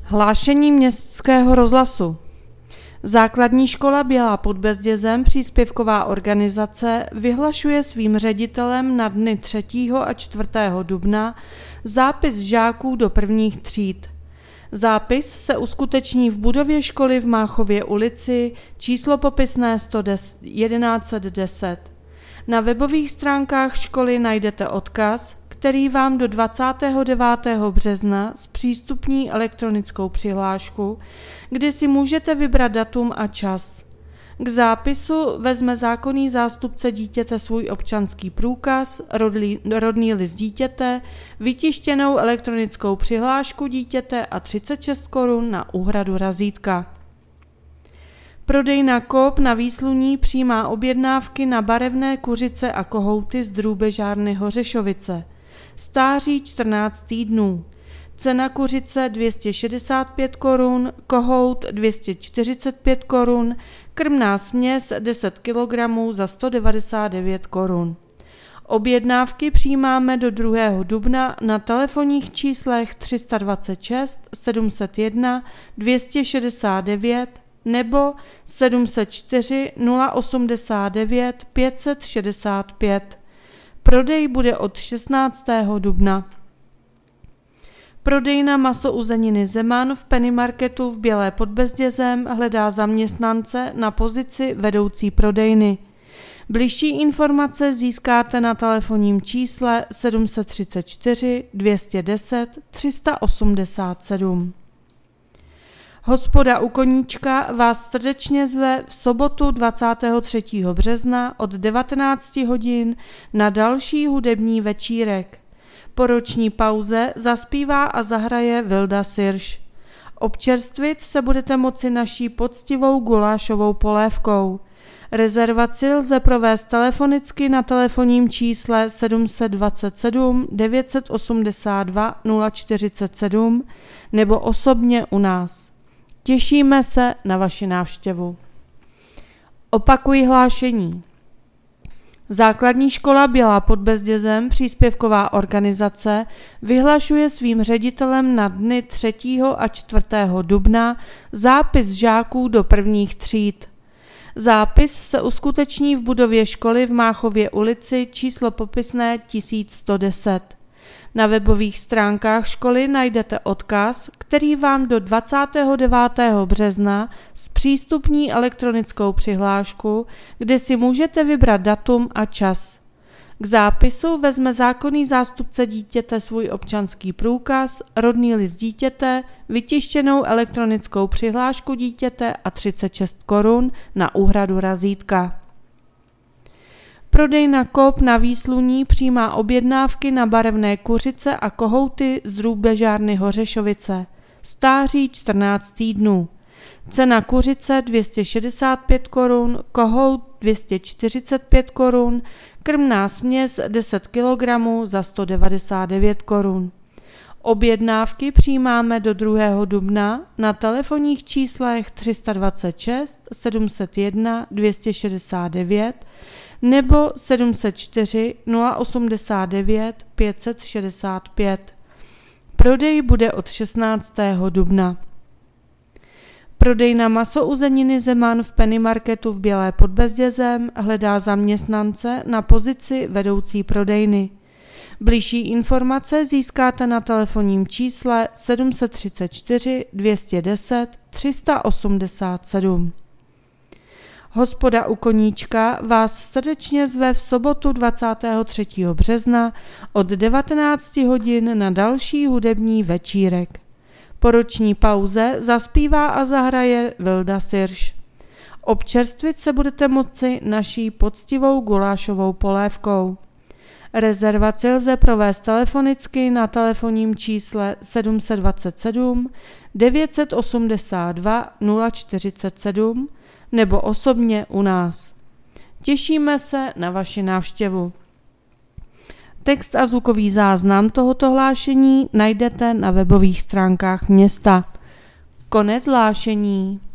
Hlášení Městského rozhlasu. Základní škola Bělá pod Bezdězem, příspěvková organizace, vyhlašuje svým ředitelem na dny 3. a 4. dubna zápis žáků do prvních tříd. Zápis se uskuteční v budově školy v Máchově ulici, číslo popisné 1110. Na webových stránkách školy najdete odkaz, který vám do 29. března zpřístupní elektronickou přihlášku, kdy si můžete vybrat datum a čas. K zápisu vezme zákonný zástupce dítěte svůj občanský průkaz, rodný list dítěte, vytištěnou elektronickou přihlášku dítěte a 36 korun na úhradu razítka. Prodejna Coop na Výsluní přijímá objednávky na barevné kuřice a kohouty z drůbežárny Hořešovice. Stáří 14 týdnů. Cena kuřice 265 korun, kohout 245 korun, krmná směs 10 kg za 199 korun. Objednávky přijímáme do 2. dubna na telefonních číslech 326 701 269 nebo 704 089 565. Prodej bude od 16. dubna. Prodejna Maso uzeniny Zeman v Penny Marketu v Bělé pod Bezdězem hledá zaměstnance na pozici vedoucí prodejny. Bližší informace získáte na telefonním čísle 734 210 387. Hospoda u Koníčka vás srdečně zve v sobotu 23. března od 19 hodin na další hudební večírek. Po roční pauze zaspívá a zahraje Vilda Sirš. Občerstvit se budete moci naší poctivou gulášovou polévkou. Rezervaci lze provést telefonicky na telefonním čísle 727 982 047 nebo osobně u nás. Těšíme se na vaši návštěvu. Opakuji hlášení. Základní škola Bělá pod Bezdězem, příspěvková organizace, vyhlašuje svým ředitelem na dny 3. a 4. dubna zápis žáků do prvních tříd. Zápis se uskuteční v budově školy v Máchově ulici, číslo popisné 1110. Na webových stránkách školy najdete odkaz, který vám do 29. března zpřístupní elektronickou přihlášku, kde si můžete vybrat datum a čas. K zápisu vezme zákonný zástupce dítěte svůj občanský průkaz, rodný list dítěte, vytištěnou elektronickou přihlášku dítěte a 36 korun na úhradu razítka. Prodejna Coop na Výsluní přijímá objednávky na barevné kuřice a kohouty z drůbežárny Hořešovice. Stáří 14 týdnů. Cena kuřice 265 korun, kohout 245 korun, krmná směs 10 kg za 199 korun. Objednávky přijímáme do 2. dubna na telefonních číslech 326 701 269 nebo 704 089 565. Prodej bude od 16. dubna. Prodejna Maso uzeniny Zeman v Penny Marketu v Bělé pod Bezdězem hledá zaměstnance na pozici vedoucí prodejny. Bližší informace získáte na telefonním čísle 734 210 387. Hospoda u Koníčka vás srdečně zve v sobotu 23. března od 19 hodin na další hudební večírek. Po roční pauze zaspívá a zahraje Vilda Sirš. Občerstvit se budete moci naší poctivou gulášovou polévkou. Rezervaci lze provést telefonicky na telefonním čísle 727 982 047 nebo osobně u nás. Těšíme se na vaši návštěvu. Text a zvukový záznam tohoto hlášení najdete na webových stránkách města. Konec hlášení.